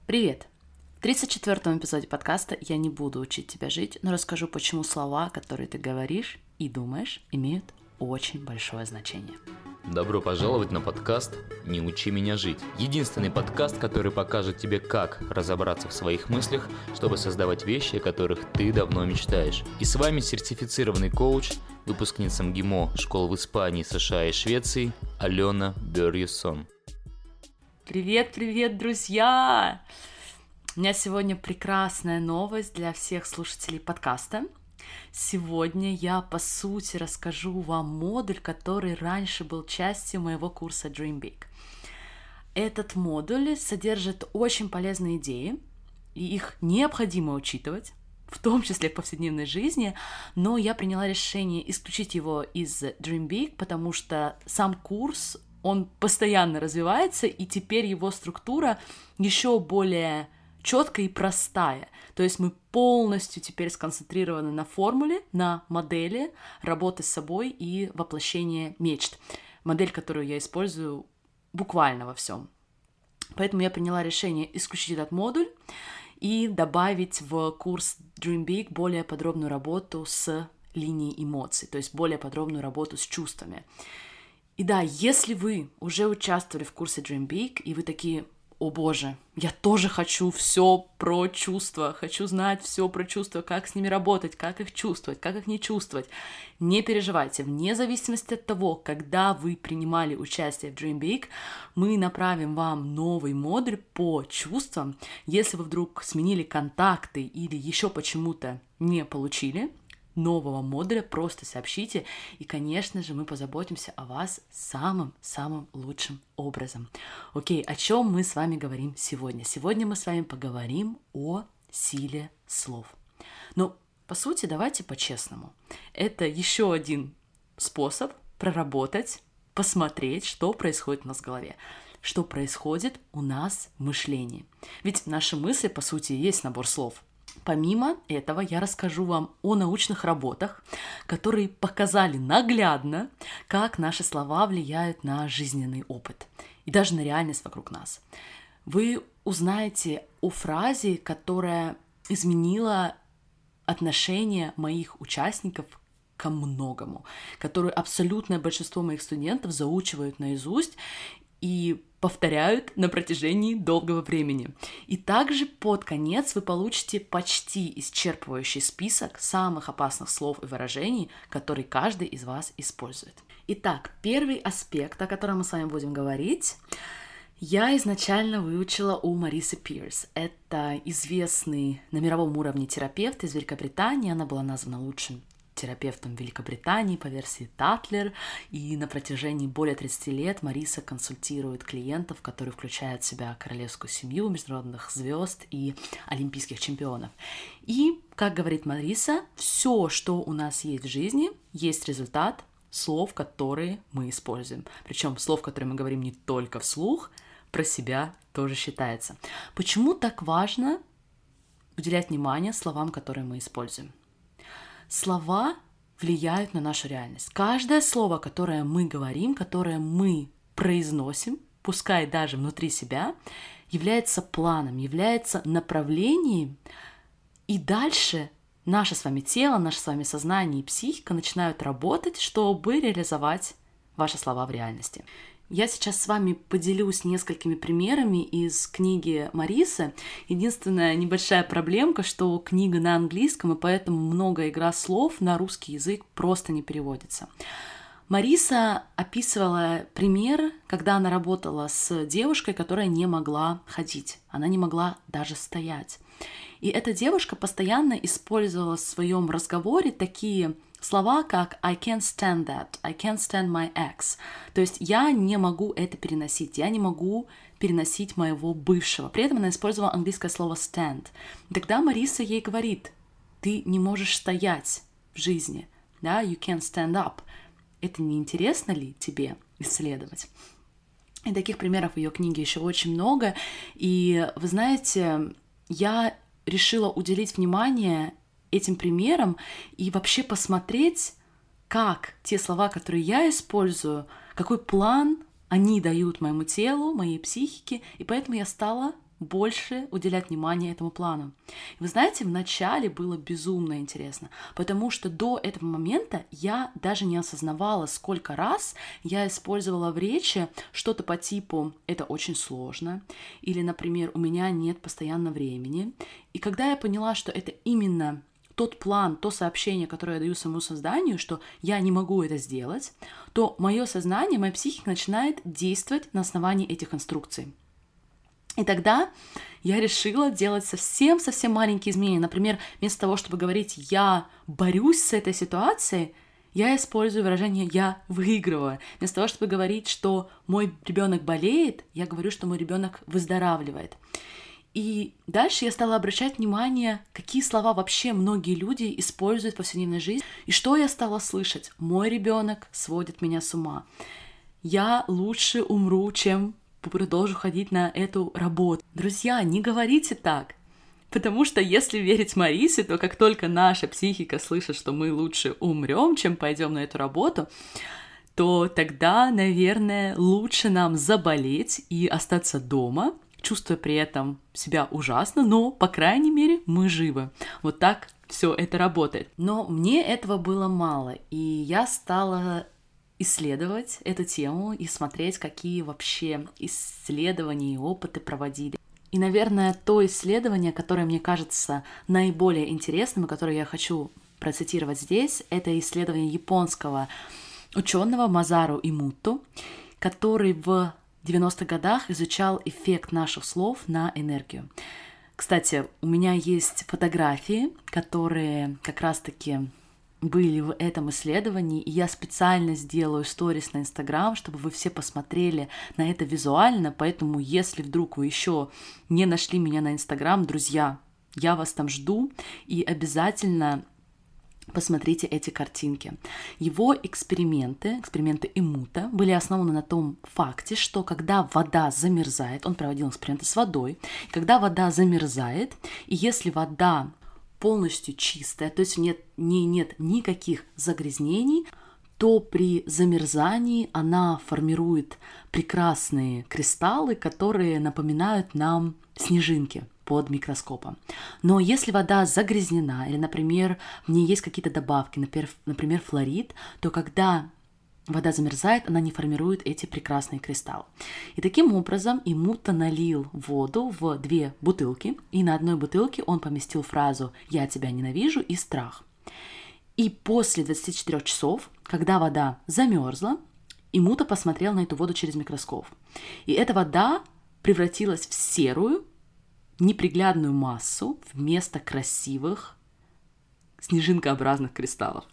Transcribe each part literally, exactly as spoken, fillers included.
Привет! В тридцать четвёртом эпизоде подкаста я не буду учить тебя жить, но расскажу, почему слова, которые ты говоришь и думаешь, имеют очень большое значение. Добро пожаловать на подкаст «Не учи меня жить». Единственный подкаст, который покажет тебе, как разобраться в своих мыслях, чтобы создавать вещи, о которых ты давно мечтаешь. И с вами сертифицированный коуч, выпускница МГИМО школ в Испании, США и Швеции Алена Бёрьесон. Привет, привет, друзья! У меня сегодня прекрасная новость для всех слушателей подкаста. Сегодня я, по сути, расскажу вам модуль, который раньше был частью моего курса Dream Big. Этот модуль содержит очень полезные идеи, и их необходимо учитывать, в том числе в повседневной жизни, но я приняла решение исключить его из Dream Big, потому что сам курс, он постоянно развивается, и теперь его структура еще более четкая и простая. То есть мы полностью теперь сконцентрированы на формуле, на модели работы с собой и воплощения мечт. Модель, которую я использую буквально во всем. Поэтому я приняла решение исключить этот модуль и добавить в курс Dream Big более подробную работу с линией эмоций, то есть более подробную работу с чувствами. И да, если вы уже участвовали в курсе Dream Big, и вы такие: о боже, я тоже хочу все про чувства, хочу знать все про чувства, как с ними работать, как их чувствовать, как их не чувствовать. Не переживайте, вне зависимости от того, когда вы принимали участие в Dream Big, мы направим вам новый модуль по чувствам. Если вы вдруг сменили контакты или еще почему-то не получили нового модуля, просто сообщите, и, конечно же, мы позаботимся о вас самым-самым лучшим образом. Окей, о чем мы с вами говорим сегодня? Сегодня мы с вами поговорим о силе слов. Ну, по сути, давайте по-честному. Это еще один способ проработать, посмотреть, что происходит у нас в голове, что происходит у нас в мышлении. Ведь наши мысли, по сути, есть набор слов. Помимо этого, я расскажу вам о научных работах, которые показали наглядно, как наши слова влияют на жизненный опыт и даже на реальность вокруг нас. Вы узнаете о фразе, которая изменила отношение моих участников ко многому, которую абсолютное большинство моих студентов заучивают наизусть и повторяют на протяжении долгого времени. И также под конец вы получите почти исчерпывающий список самых опасных слов и выражений, которые каждый из вас использует. Итак, первый аспект, о котором мы с вами будем говорить, я изначально выучила у Марисы Пирс. Это известный на мировом уровне терапевт из Великобритании. Она была названа лучшим терапевтом Великобритании по версии Татлер, и на протяжении более тридцати лет Мариса консультирует клиентов, которые включают в себя королевскую семью, международных звезд и олимпийских чемпионов. И, как говорит Мариса, все, что у нас есть в жизни, есть результат слов, которые мы используем. Причем слов, которые мы говорим не только вслух, про себя тоже считается. Почему так важно уделять внимание словам, которые мы используем? Слова влияют на нашу реальность. Каждое слово, которое мы говорим, которое мы произносим, пускай даже внутри себя, является планом, является направлением, и дальше наше с вами тело, наше с вами сознание и психика начинают работать, чтобы реализовать ваши слова в реальности. Я сейчас с вами поделюсь несколькими примерами из книги Марисы. Единственная небольшая проблемка, что книга на английском, и поэтому много игра слов на русский язык просто не переводится. Мариса описывала пример, когда она работала с девушкой, которая не могла ходить. Она не могла даже стоять. И эта девушка постоянно использовала в своем разговоре такие слова, как I can't stand that, I can't stand my ex. То есть я не могу это переносить, я не могу переносить моего бывшего. При этом она использовала английское слово stand. И тогда Мариса ей говорит: ты не можешь стоять в жизни, да, you can't stand up. Это не интересно ли тебе исследовать? И таких примеров в ее книге еще очень много. И вы знаете, я решила уделить внимание этим примерам и вообще посмотреть, как те слова, которые я использую, какой план они дают моему телу, моей психике, и поэтому я стала больше уделять внимание этому плану. И вы знаете, вначале было безумно интересно, потому что до этого момента я даже не осознавала, сколько раз я использовала в речи что-то по типу «это очень сложно» или, например, «у меня нет постоянно времени». И когда я поняла, что это именно тот план, то сообщение, которое я даю самому созданию, что я не могу это сделать, то мое сознание, моя психика начинает действовать на основании этих инструкций. И тогда я решила делать совсем-совсем маленькие изменения. Например, вместо того, чтобы говорить «я борюсь с этой ситуацией», я использую выражение «я выигрываю». Вместо того, чтобы говорить, что мой ребенок болеет, я говорю, что мой ребенок выздоравливает. И дальше я стала обращать внимание, какие слова вообще многие люди используют в повседневной жизни. И что я стала слышать? Мой ребенок сводит меня с ума. Я лучше умру, чем продолжу ходить на эту работу. Друзья, не говорите так. Потому что если верить Марисе, то как только наша психика слышит, что мы лучше умрем, чем пойдем на эту работу, то тогда, наверное, лучше нам заболеть и остаться дома, чувствуя при этом себя ужасно, но, по крайней мере, мы живы. Вот так все это работает. Но мне этого было мало, и я стала исследовать эту тему и смотреть, какие вообще исследования и опыты проводили. И, наверное, то исследование, которое мне кажется наиболее интересным, и которое я хочу процитировать здесь, это исследование японского ученого Мазару Эмото, который в девяностых годах изучал эффект наших слов на энергию. Кстати, у меня есть фотографии, которые как раз-таки были в этом исследовании, и я специально сделаю сторис на Инстаграм, чтобы вы все посмотрели на это визуально, поэтому если вдруг вы еще не нашли меня на Инстаграм, друзья, я вас там жду, и обязательно посмотрите эти картинки. Его эксперименты, эксперименты Эмото, были основаны на том факте, что когда вода замерзает, он проводил эксперименты с водой, когда вода замерзает, и если вода полностью чистая, то есть нет, не, нет никаких загрязнений, то при замерзании она формирует прекрасные кристаллы, которые напоминают нам снежинки под микроскопом. Но если вода загрязнена, или, например, в ней есть какие-то добавки, например, например, флорид, то когда вода замерзает, она не формирует эти прекрасные кристаллы. И таким образом Эмото налил воду в две бутылки, и на одной бутылке он поместил фразу «Я тебя ненавижу» и «страх». И после двадцати четырёх часов, когда вода замерзла, Эмото посмотрел на эту воду через микроскоп. И эта вода превратилась в серую, неприглядную массу вместо красивых снежинкообразных кристаллов.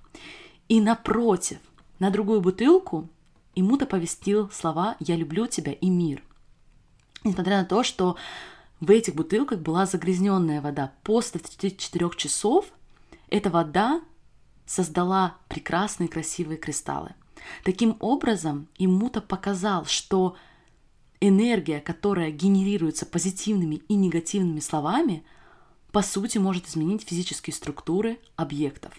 И напротив, на другую бутылку Эмото поместил слова «Я люблю тебя» и «Мир». Несмотря на то, что в этих бутылках была загрязненная вода, после двадцати четырёх часов эта вода создала прекрасные красивые кристаллы. Таким образом, Эмото показал, что энергия, которая генерируется позитивными и негативными словами, по сути может изменить физические структуры объектов.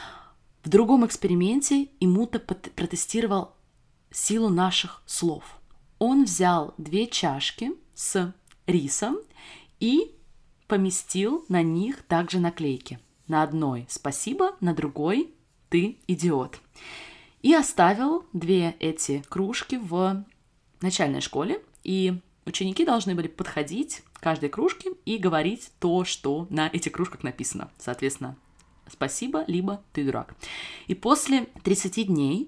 В другом эксперименте Эмото протестировал силу наших слов. Он взял две чашки с рисом и поместил на них также наклейки. На одной «Спасибо», на другой «Ты идиот». И оставил две эти кружки в начальной школе, и ученики должны были подходить к каждой кружке и говорить то, что на этих кружках написано. Соответственно, «Спасибо», либо «Ты дурак». И после тридцати дней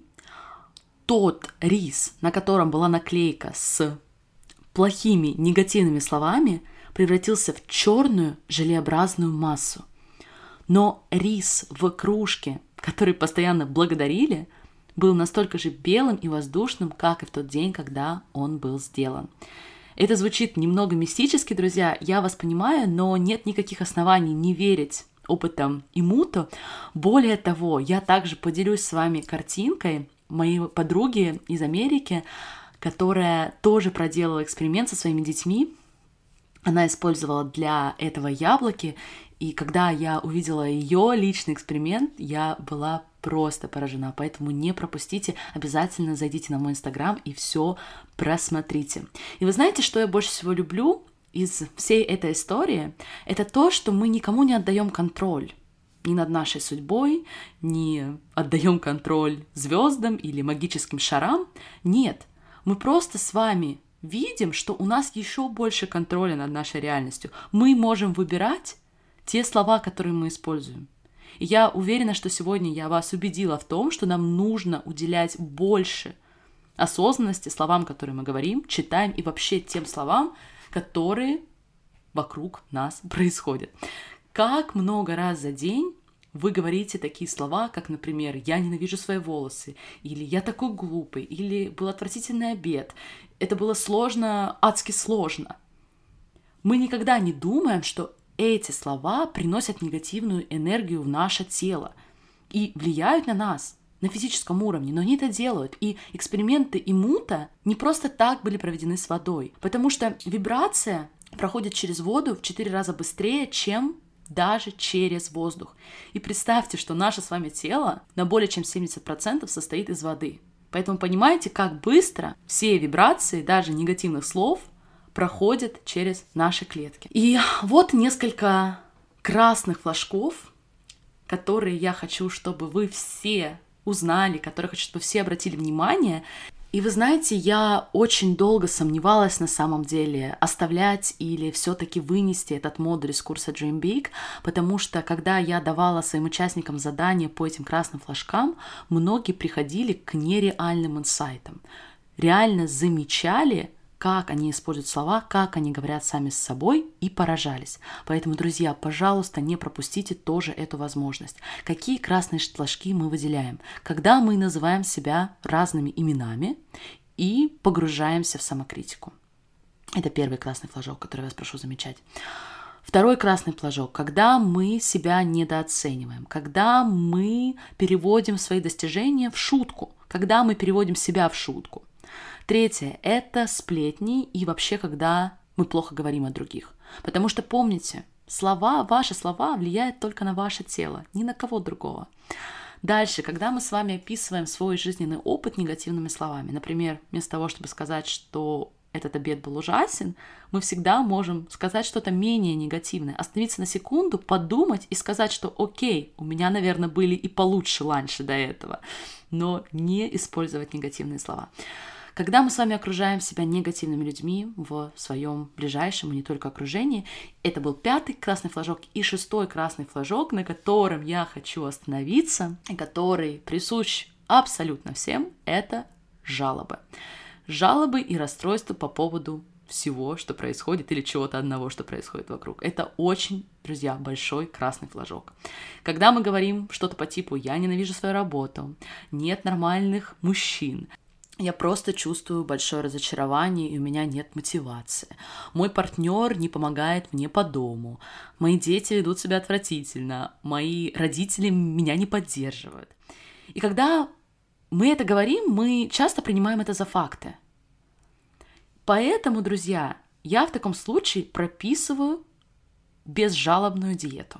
тот рис, на котором была наклейка с плохими негативными словами, превратился в черную желеобразную массу. Но рис в кружке, который постоянно благодарили, был настолько же белым и воздушным, как и в тот день, когда он был сделан. Это звучит немного мистически, друзья, я вас понимаю, но нет никаких оснований не верить опытом Эмото. Более того, я также поделюсь с вами картинкой моей подруги из Америки, которая тоже проделала эксперимент со своими детьми. Она использовала для этого яблоки, и когда я увидела ее личный эксперимент, я была просто поражена. Поэтому не пропустите, обязательно зайдите на мой инстаграм и все просмотрите. И вы знаете, что я больше всего люблю из всей этой истории, это то, что мы никому не отдаем контроль. Ни над нашей судьбой, не отдаем контроль звездам или магическим шарам. Нет, мы просто с вами видим, что у нас еще больше контроля над нашей реальностью. Мы можем выбирать те слова, которые мы используем. И я уверена, что сегодня я вас убедила в том, что нам нужно уделять больше осознанности словам, которые мы говорим, читаем, и вообще тем словам, которые вокруг нас происходят. Как много раз за день вы говорите такие слова, как, например, «я ненавижу свои волосы», или «я такой глупый», или «был отвратительный обед», «это было сложно, адски сложно». Мы никогда не думаем, что эти слова приносят негативную энергию в наше тело и влияют на нас на физическом уровне, но они это делают. И эксперименты Имута не просто так были проведены с водой, потому что вибрация проходит через воду в четыре раза быстрее, чем даже через воздух. И представьте, что наше с вами тело на более чем семьдесят процентов состоит из воды. Поэтому понимаете, как быстро все вибрации, даже негативных слов, проходят через наши клетки. И вот несколько красных флажков, которые я хочу, чтобы вы все узнали, которые хочу, чтобы все обратили внимание. И вы знаете, я очень долго сомневалась на самом деле, оставлять или все-таки вынести этот модуль из курса Dream Big, потому что когда я давала своим участникам задания по этим красным флажкам, многие приходили к нереальным инсайтам, реально замечали, как они используют слова, как они говорят сами с собой, и поражались. Поэтому, друзья, пожалуйста, не пропустите тоже эту возможность. Какие красные флажки мы выделяем? Когда мы называем себя разными именами и погружаемся в самокритику. Это первый красный флажок, который я вас прошу замечать. Второй красный флажок, когда мы себя недооцениваем, когда мы переводим свои достижения в шутку, когда мы переводим себя в шутку. Третье – это сплетни и вообще, когда мы плохо говорим о других. Потому что помните, слова, ваши слова влияют только на ваше тело, ни на кого другого. Дальше, когда мы с вами описываем свой жизненный опыт негативными словами, например, вместо того, чтобы сказать, что этот обед был ужасен, мы всегда можем сказать что-то менее негативное, остановиться на секунду, подумать и сказать, что окей, у меня, наверное, были и получше ланчи до этого, но не использовать негативные слова. Когда мы с вами окружаем себя негативными людьми в своем ближайшем и не только окружении, это был пятый красный флажок и шестой красный флажок, на котором я хочу остановиться, и который присущ абсолютно всем, это жалобы. Жалобы и расстройства по поводу всего, что происходит, или чего-то одного, что происходит вокруг. Это очень, друзья, большой красный флажок. Когда мы говорим что-то по типу «я ненавижу свою работу», «нет нормальных мужчин», я просто чувствую большое разочарование, и у меня нет мотивации. Мой партнер не помогает мне по дому. Мои дети ведут себя отвратительно. Мои родители меня не поддерживают. И когда мы это говорим, мы часто принимаем это за факты. Поэтому, друзья, я в таком случае прописываю безжалобную диету.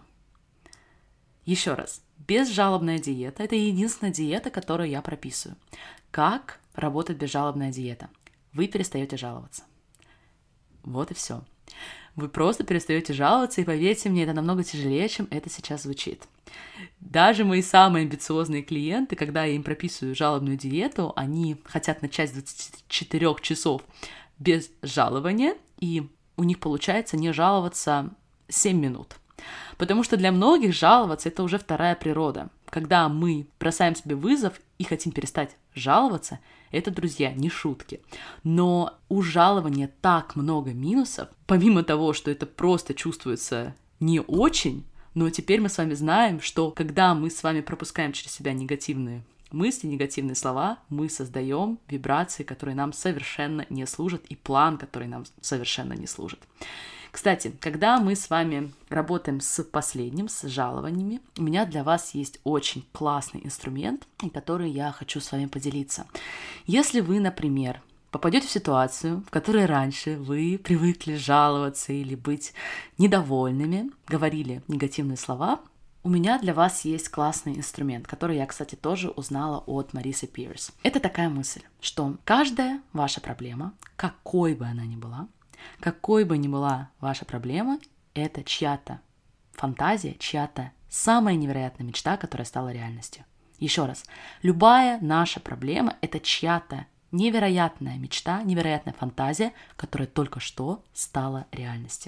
Еще раз. Безжалобная диета – это единственная диета, которую я прописываю. Как работает безжалобная диета? Вы перестаете жаловаться. Вот и все. Вы просто перестаете жаловаться, и поверьте мне, это намного тяжелее, чем это сейчас звучит. Даже мои самые амбициозные клиенты, когда я им прописываю жалобную диету, они хотят начать с двадцати четырёх часов без жалования, и у них получается не жаловаться семь минут. Потому что для многих жаловаться – это уже вторая природа. Когда мы бросаем себе вызов и хотим перестать жаловаться, это, друзья, не шутки. Но у жалования так много минусов, помимо того, что это просто чувствуется не очень, но теперь мы с вами знаем, что когда мы с вами пропускаем через себя негативные мысли, негативные слова, мы создаем вибрации, которые нам совершенно не служат, и план, который нам совершенно не служит. Кстати, когда мы с вами работаем с последним, с жалованиями, у меня для вас есть очень классный инструмент, который я хочу с вами поделиться. Если вы, например, попадете в ситуацию, в которой раньше вы привыкли жаловаться или быть недовольными, говорили негативные слова, у меня для вас есть классный инструмент, который я, кстати, тоже узнала от Марисы Пирс. Это такая мысль, что каждая ваша проблема, какой бы она ни была, Какой бы ни была ваша проблема, это чья-то фантазия, чья-то самая невероятная мечта, которая стала реальностью. Еще раз, любая наша проблема – это чья-то невероятная мечта, невероятная фантазия, которая только что стала реальностью.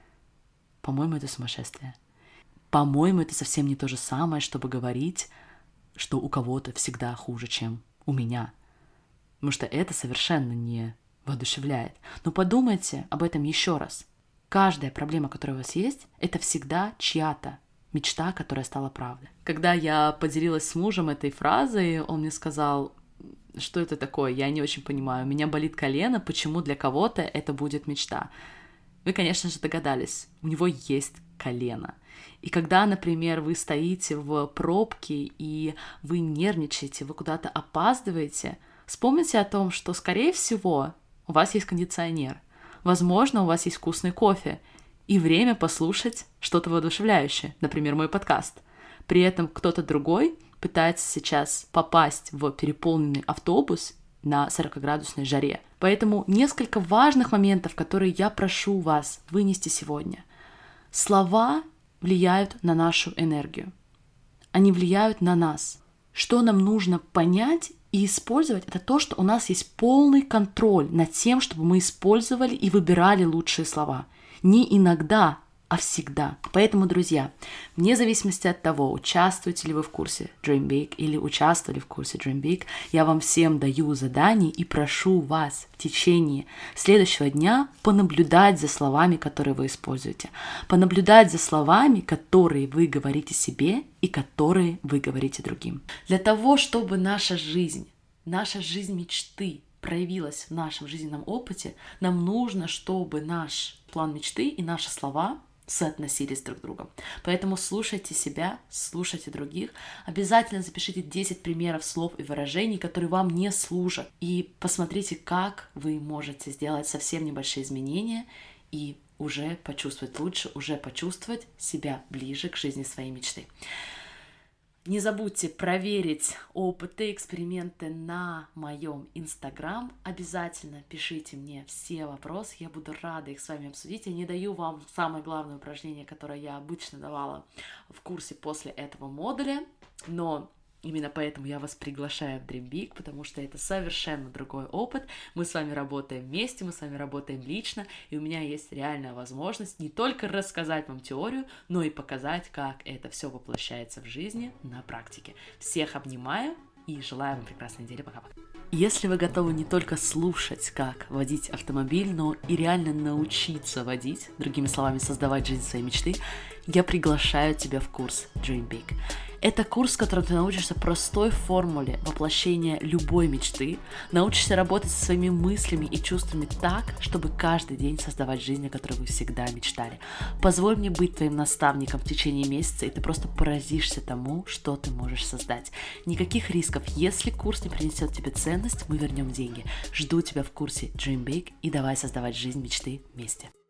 По-моему, это сумасшествие. По-моему, это совсем не то же самое, чтобы говорить, что у кого-то всегда хуже, чем у меня. Потому что это совершенно не воодушевляет. Но подумайте об этом еще раз. Каждая проблема, которая у вас есть, это всегда чья-то мечта, которая стала правдой. Когда я поделилась с мужем этой фразой, он мне сказал, что это такое, я не очень понимаю, у меня болит колено, почему для кого-то это будет мечта? Вы, конечно же, догадались, у него есть колено. И когда, например, вы стоите в пробке и вы нервничаете, вы куда-то опаздываете, вспомните о том, что, скорее всего, у вас есть кондиционер, возможно, у вас есть вкусный кофе, и время послушать что-то воодушевляющее, например, мой подкаст. При этом кто-то другой пытается сейчас попасть в переполненный автобус на сорокаградусной жаре. Поэтому несколько важных моментов, которые я прошу вас вынести сегодня. Слова влияют на нашу энергию. Они влияют на нас. Что нам нужно понять и использовать, это то, что у нас есть полный контроль над тем, чтобы мы использовали и выбирали лучшие слова. Не иногда, а всегда. Поэтому, друзья, вне зависимости от того, участвуете ли вы в курсе Dream Big или участвовали в курсе Dream Big, я вам всем даю задание и прошу вас в течение следующего дня понаблюдать за словами, которые вы используете. Понаблюдать за словами, которые вы говорите себе и которые вы говорите другим. Для того, чтобы наша жизнь, наша жизнь мечты проявилась в нашем жизненном опыте, нам нужно, чтобы наш план мечты и наши слова соотносились друг с другом. Поэтому слушайте себя, слушайте других. Обязательно запишите десять примеров слов и выражений, которые вам не служат. И посмотрите, как вы можете сделать совсем небольшие изменения и уже почувствовать лучше, уже почувствовать себя ближе к жизни своей мечты. Не забудьте проверить опыты, эксперименты на моем Инстаграм. Обязательно пишите мне все вопросы, я буду рада их с вами обсудить. Я не даю вам самое главное упражнение, которое я обычно давала в курсе после этого модуля, но именно поэтому я вас приглашаю в Dream Big, потому что это совершенно другой опыт. Мы с вами работаем вместе, мы с вами работаем лично, и у меня есть реальная возможность не только рассказать вам теорию, но и показать, как это все воплощается в жизни на практике. Всех обнимаю и желаю вам прекрасной недели. Пока-пока. Если вы готовы не только слушать, как водить автомобиль, но и реально научиться водить, другими словами, создавать жизнь своей мечты, я приглашаю тебя в курс Dream Big. Это курс, в котором ты научишься простой формуле воплощения любой мечты, научишься работать со своими мыслями и чувствами так, чтобы каждый день создавать жизнь, о которой вы всегда мечтали. Позволь мне быть твоим наставником в течение месяца, и ты просто поразишься тому, что ты можешь создать. Никаких рисков. Если курс не принесет тебе ценность, мы вернем деньги. Жду тебя в курсе Dream Big и давай создавать жизнь мечты вместе.